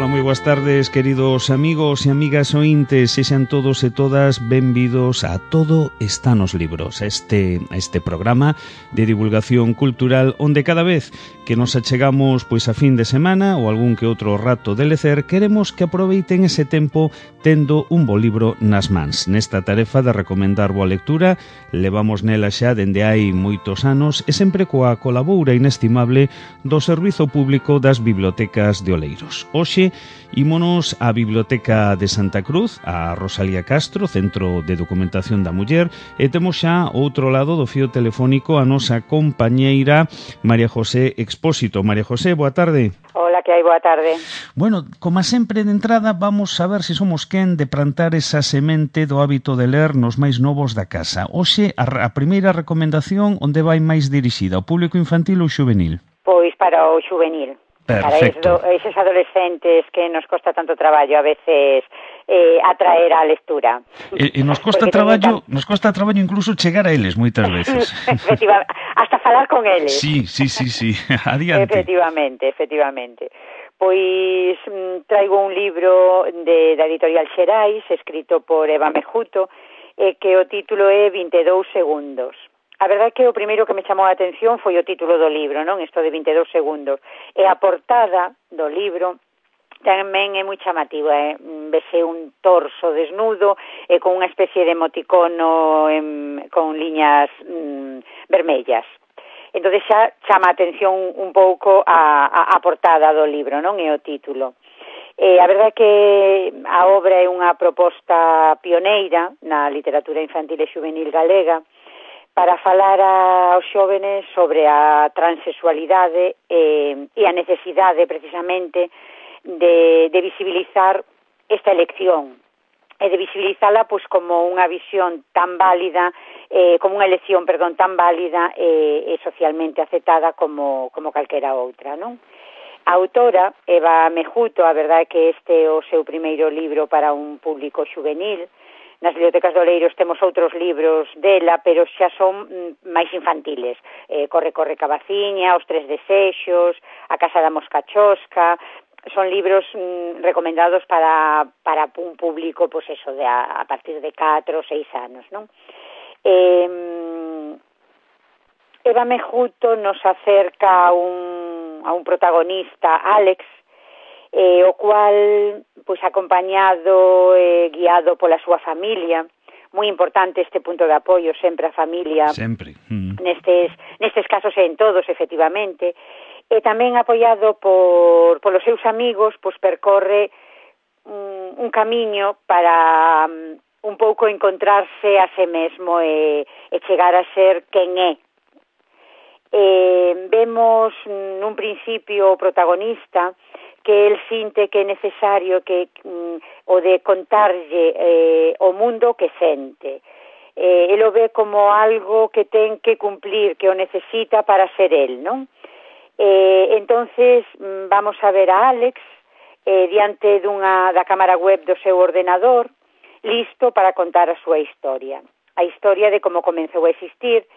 Ola, moi boas tardes, queridos amigos e amigas ointes, sexan todos e todas benvidos a Todo está nos libros, este programa de divulgación cultural onde cada vez que nos achegamos pois a fin de semana ou algún que outro rato de lecer, queremos que aproveiten ese tempo tendo un bo libro nas mans. Nesta tarefa de recomendar boa lectura, levamos nela xa dende hai moitos anos e sempre coa colaboura inestimable do Servizo Público das Bibliotecas de Oleiros. Hoxe, ímonos á Biblioteca de Santa Cruz, a Rosalía Castro, Centro de Documentación da Muller, e temos xa outro lado do fío telefónico a nosa compañeira María José Expósito. María José, boa tarde. Hola, que hai? Boa tarde. Bueno, como sempre de entrada, vamos a ver se somos quen de plantar esa semente do hábito de ler nos máis novos da casa. Hoxe, a primeira recomendación, onde vai máis dirixida, ao público infantil ou xuvenil? Pois para o xuvenil. Perfecto. Para eses adolescentes que nos costa tanto traballo a veces atraer á lectura. E nos costa traballo incluso chegar a eles moitas veces. Efectivamente, hasta falar con eles. Sí. Adiante. Efectivamente. Pois traigo un libro da editorial Xerais, escrito por Eva Mejuto, que o título é 22 segundos. A verdade é que o primeiro que me chamou a atención foi o título do libro, non? Isto de 22 segundos. E a portada do libro tamén é moi chamativa, vese un torso desnudo e con unha especie de emoticono con liñas vermellas. Entón xa chama a atención un pouco a portada do libro, non? E o título. A verdade é que a obra é unha proposta pioneira na literatura infantil e juvenil galega para falar aos xóvenes sobre a transexualidade e a necesidade precisamente de visibilizar esta elección e de visibilizala pois como unha visión tan válida, como unha elección, tan válida e socialmente aceptada como calquera outra, non? A autora, Eva Mejuto, a verdade é que este é o seu primeiro libro para un público juvenil. Nas bibliotecas de Oleiros temos outros libros dela, pero xa son máis infantiles. Corre Cabaciña, Os Tres Desexos, A Casa da Mosca Chosca. Son libros recomendados para un público, pois eso, a partir de 4 ou 6 anos, non? Eva Mejuto nos acerca a un protagonista, Alex, o cual, pois, acompañado e guiado pola súa familia, moi importante este punto de apoio, sempre a familia, sempre. Nestes casos e en todos, efectivamente, e tamén apoiado polos seus amigos, pois percorre un camiño para un pouco encontrarse a se mesmo e chegar a ser quen é. Vemos nun principio o protagonista que el sinte que é necesario que o de contarlle o mundo que sente. El o ve como algo que ten que cumplir, que o necesita para ser el, non? Entonces vamos a ver a Alex diante da cámara web do seu ordenador, listo para contar a súa historia. A historia de como comenzou a existir.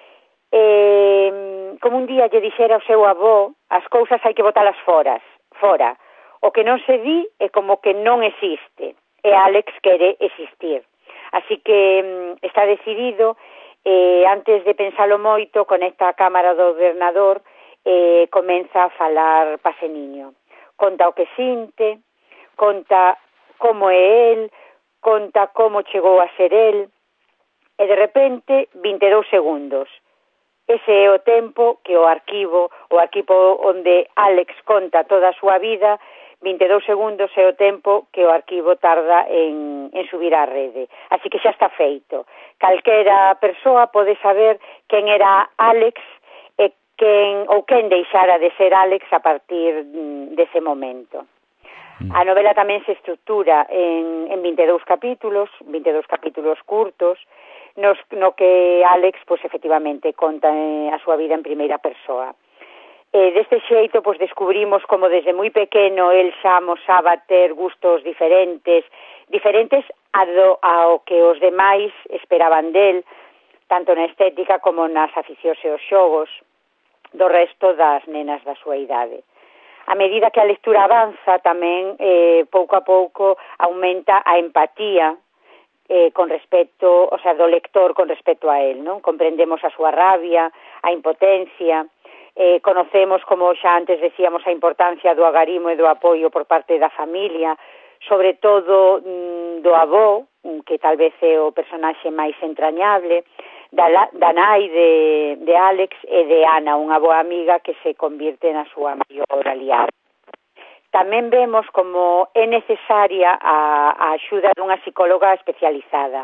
Como un día lle dixera ao seu avó, as cousas hai que botalas fora. O que non se di é como que non existe, e Alex quere existir. Así que está decidido, antes de pensalo moito, conecta a cámara do ordenador e comeza a falar pase niño. Conta o que sinte, conta como é el, conta como chegou a ser el, e de repente 22 segundos. Ese é o tempo que o arquivo onde Alex conta toda a súa vida, 22 segundos é o tempo que o arquivo tarda en subir á rede. Así que xa está feito. Calquera persoa pode saber quen era Alex e quen deixara de ser Alex a partir dese momento. A novela tamén se estructura en 22 capítulos curtos, no que Alex, pois, efectivamente, conta a súa vida en primeira persoa. Deste xeito, pois, descubrimos como desde moi pequeno el xa amosaba ter gustos diferentes ao que os demais esperaban del, tanto na estética como nas aficións e os xogos do resto das nenas da súa idade. a medida que a lectura avanza tamén pouco a pouco aumenta a empatía con respecto, o sea, do lector con respecto a él, non? Comprendemos a súa rabia, a impotencia, conocemos, como xa antes decíamos, a importancia do agarimo e do apoio por parte da familia, sobre todo do avó, que tal vez é o personaxe máis entrañable, da nai de Alex e de Ana, unha boa amiga que se convirte na súa maior aliada. Tamén vemos como é necesaria a axuda dunha psicóloga especializada.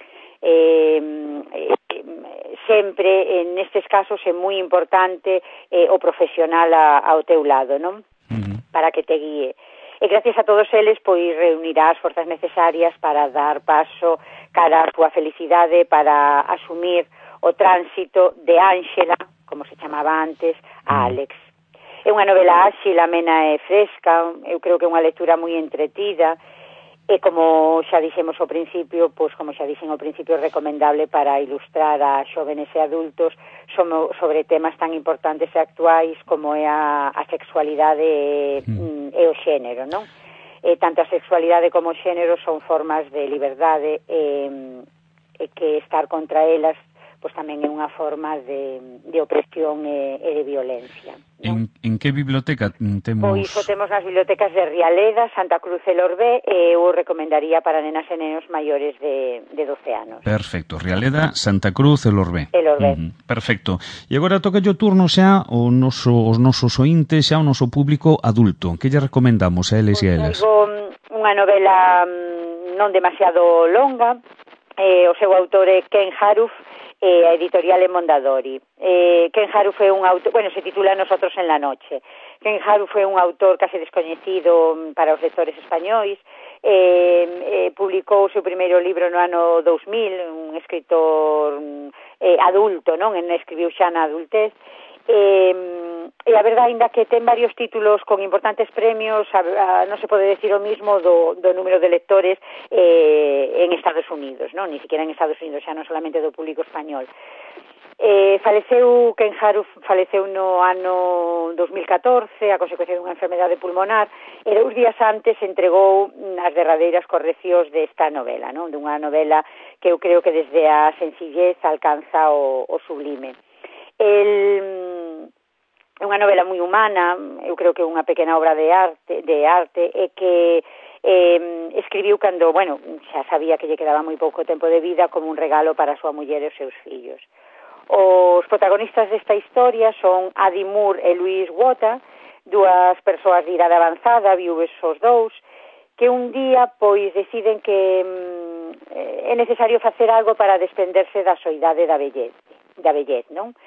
Sempre, nestes casos, é moi importante o profesional ao teu lado, non? Para que te guíe. E gracias a todos eles, pois, reunirá as forzas necesarias para dar paso cara a súa felicidade, para asumir o tránsito de Ángela, como se chamaba antes, a Alex. É unha novela áxil, amena e fresca, eu creo que é unha lectura moi entretida, e como xa dixemos ao principio, pois como xa dixen ao principio, é recomendable para ilustrar a xóvenes e adultos sobre temas tan importantes e actuais como é a sexualidade e o xénero, non? Tanto a sexualidade como o xénero son formas de liberdade e que estar contra elas pois tamén é unha forma de opresión e de violencia. En que biblioteca temos? Pois o temos nas bibliotecas de Rialeda, Santa Cruz e Lorbé, e eu recomendaría para nenas e nenos maiores de 12 anos. Perfecto, Rialeda, Santa Cruz e Lorbé. Perfecto. E agora toca o turno xa os nosos ointes, xa o noso público adulto. Que lle recomendamos a eles e a elas? Traigo unha novela non demasiado longa, o seu autor é Ken Haruf, a editorial é Mondadori. Ken Haruf é un autor, se titula Nosotros en la noche. Ken Haruf é un autor case descoñecido para os lectores españois, publicou o seu primeiro libro no ano 2000, un escritor adulto, non? Escribiu xa na adultez, e a verdade, ainda que ten varios títulos con importantes premios, non se pode decir o mismo do número de lectores en Estados Unidos, non? Ni siquiera en Estados Unidos, xa non solamente do público español. Ken Haruf faleceu no ano 2014 a consecuencia dunha enfermedade pulmonar, e 2 días antes entregou as derradeiras correccións desta novela, non? Dunha novela que eu creo que desde a sencillez alcanza o sublime. É unha novela moi humana, eu creo que é unha pequena obra de arte e que escribiu cando, xa sabía que lle quedaba moi pouco tempo de vida, como un regalo para a súa muller e os seus fillos. Os protagonistas desta historia son Adi Moore e Luis Wota, dúas persoas de idade avanzada, viúves os dous, que un día pois deciden que é necesario facer algo para desprenderse da soidade da vellez, non?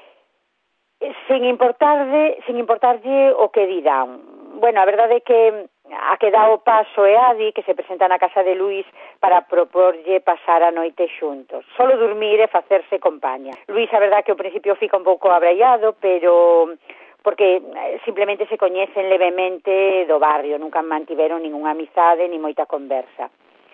Sin importarlle o que dirán. A verdade é que a que dá o paso é Adi, que se presenta na casa de Luis para proporlle pasar a noite xuntos. Solo dormir e facerse compaña. Luis, a verdade que ao principio fica un pouco abraiado, pero porque simplemente se coñecen levemente do barrio, nunca mantiveron ningunha amizade ni moita conversa.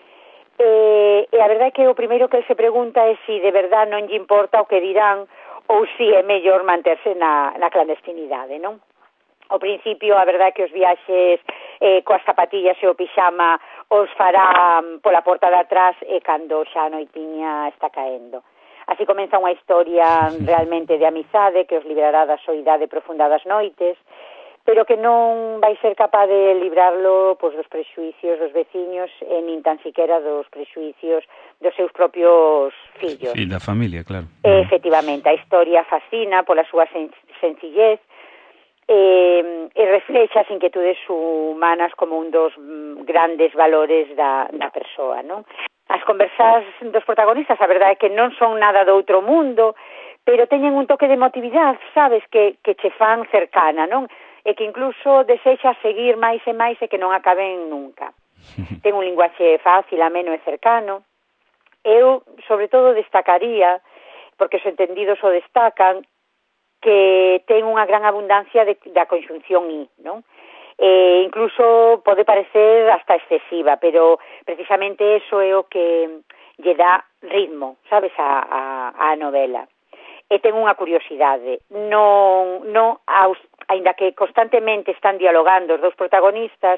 E a verdade é que o primeiro que ele se pregunta é se de verdade non lle importa o que dirán ou se é mellor manterse na clandestinidade, non? Ao principio, a verdade é que os viaxes coas zapatillas e o pixama os fará pola porta de atrás e cando xa a noitiña está caendo. Así comeza unha historia realmente de amizade que os librará da soidade profunda das noites, pero que non vai ser capaz de librarlo dos prexuicios dos veciños e nin tan siquiera dos prexuicios dos seus propios fillos. Sí, da familia, claro. Efectivamente, a historia fascina pola súa sencillez e reflexa as inquietudes humanas como un dos grandes valores da persoa, non? As conversas dos protagonistas, a verdade é que non son nada do outro mundo, pero teñen un toque de emotividade, sabes, que che fan cercana, non? E que incluso desexas seguir máis e máis e que non acaben nunca. Ten un linguaxe fácil, ameno e cercano. Eu, sobre todo, destacaría, porque os entendidos o destacan, que ten unha gran abundancia da conxunción i, non? Incluso pode parecer hasta excesiva, pero precisamente eso é o que lle dá ritmo, sabes, a novela. E ten unha curiosidade, non aínda que constantemente están dialogando os dous protagonistas,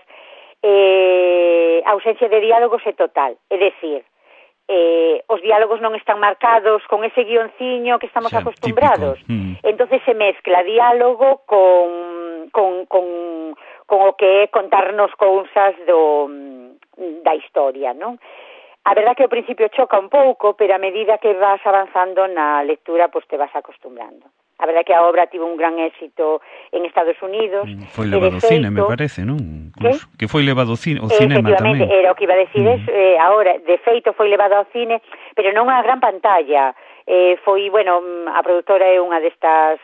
a ausencia de diálogos é total, é dicir, os diálogos non están marcados con ese guionciño que estamos acostumbrados. Entonces se mezcla diálogo con o que é contarnos cousas da historia, non? A verdad que ao principio choca un pouco, pero a medida que vas avanzando na lectura, pois te vas acostumbrando. A verdad que a obra tivo un gran éxito en Estados Unidos. Foi levado ao cine, me parece, non? Que foi levado ao cinema tamén. Efectivamente, era o que iba a decir, ahora, de feito foi levado ao cine, pero non a gran pantalla. Foi, bueno, a produtora é unha destas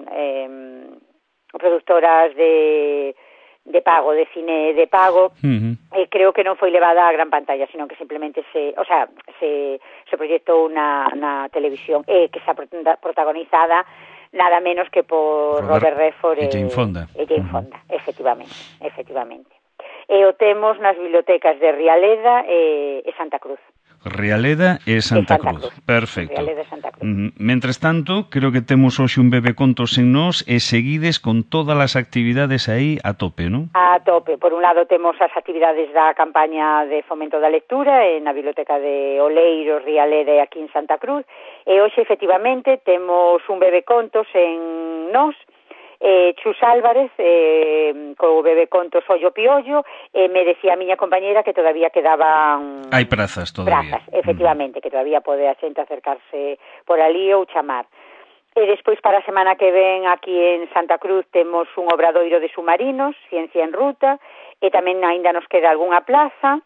produtoras de pago, de cine de pago, creo que non foi levada a gran pantalla, sino que simplemente se proyectou na televisión, que está protagonizada nada menos que por Robert Redford e Jane Fonda. Efectivamente. E o temos nas bibliotecas de Rialeda e Santa Cruz. Rialeda e Santa Cruz. Perfecto. Rialeda e Santa Cruz. Mentres tanto, creo que temos hoxe un bebecontos en nós e seguides con todas as actividades aí a tope, non? A tope. Por un lado temos as actividades da campaña de fomento da lectura na biblioteca de Oleiros, Rialeda e aquí en Santa Cruz, e hoxe efectivamente temos un bebecontos en nós, Chus Álvarez, co bebecontos Ollo Piollo, me decía a miña compañera que todavía quedaban... Hai prazas todavía. Efectivamente, que todavía pode a xente acercarse por ali ou chamar. E despois para a semana que ven aquí en Santa Cruz temos un obradoiro de submarinos, Ciencia en Ruta, e tamén aínda nos queda algunha plaza.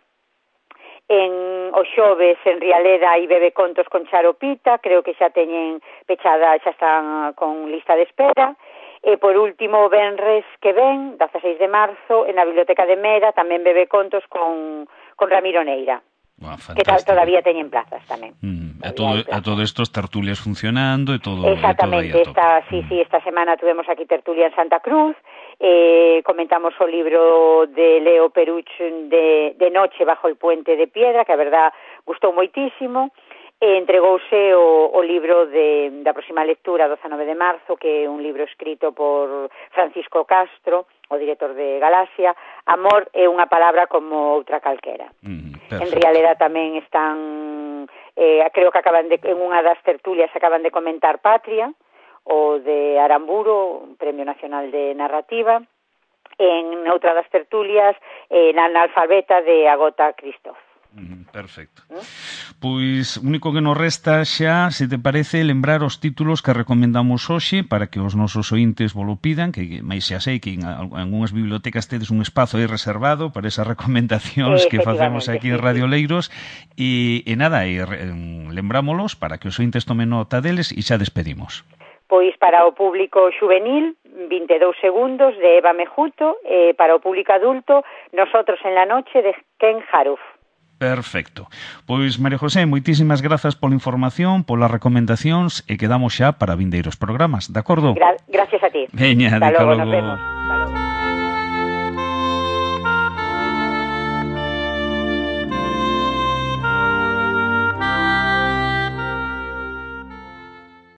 En os xoves en Rialeda hai bebecontos con Charo Pita, creo que xa teñen pechada, xa están con lista de espera. E por último, o venres que ven, 16 de marzo, na Biblioteca de Mera, tamén bebecontos con Ramiro Neira. Que todavía teñen plazas tamén. A todo isto as tertulias funcionando e todo. Exactamente, esta semana tuvemos aquí tertulia en Santa Cruz, comentamos o libro de Leo Peruch de Noche bajo el puente de piedra, que a verdad gustou moitísimo. Entregouse o libro da próxima lectura, 19 de marzo, que é un libro escrito por Francisco Castro, o director de Galaxia. Amor é unha palabra como outra calquera. En Rialeda tamén están, creo que en unha das tertulias acaban de comentar Patria, o de Aramburo, un Premio Nacional de Narrativa. En outra das tertulias, na Analfabeta de Agota Christoph. Perfecto. Pois, único que nos resta xa, se te parece, lembrar os títulos que recomendamos hoxe para que os nosos ointes volo pidan, que máis xa sei que en algunhas bibliotecas tedes un espazo aí reservado para esas recomendacións que facemos aquí en Radio Oleiros e nada, lembrámolos para que os ointes tomen nota deles e xa despedimos. Pois para o público juvenil, 22 segundos de Eva Mejuto, e para o público adulto, Nosotros en la noche de Ken Haruf. Perfecto. Pois, María José, moitísimas grazas pola información, polas recomendacións e quedamos xa para vindeiros programas, de acordo? Gracias a ti. Veña, hasta logo, nos vemos. Hasta logo.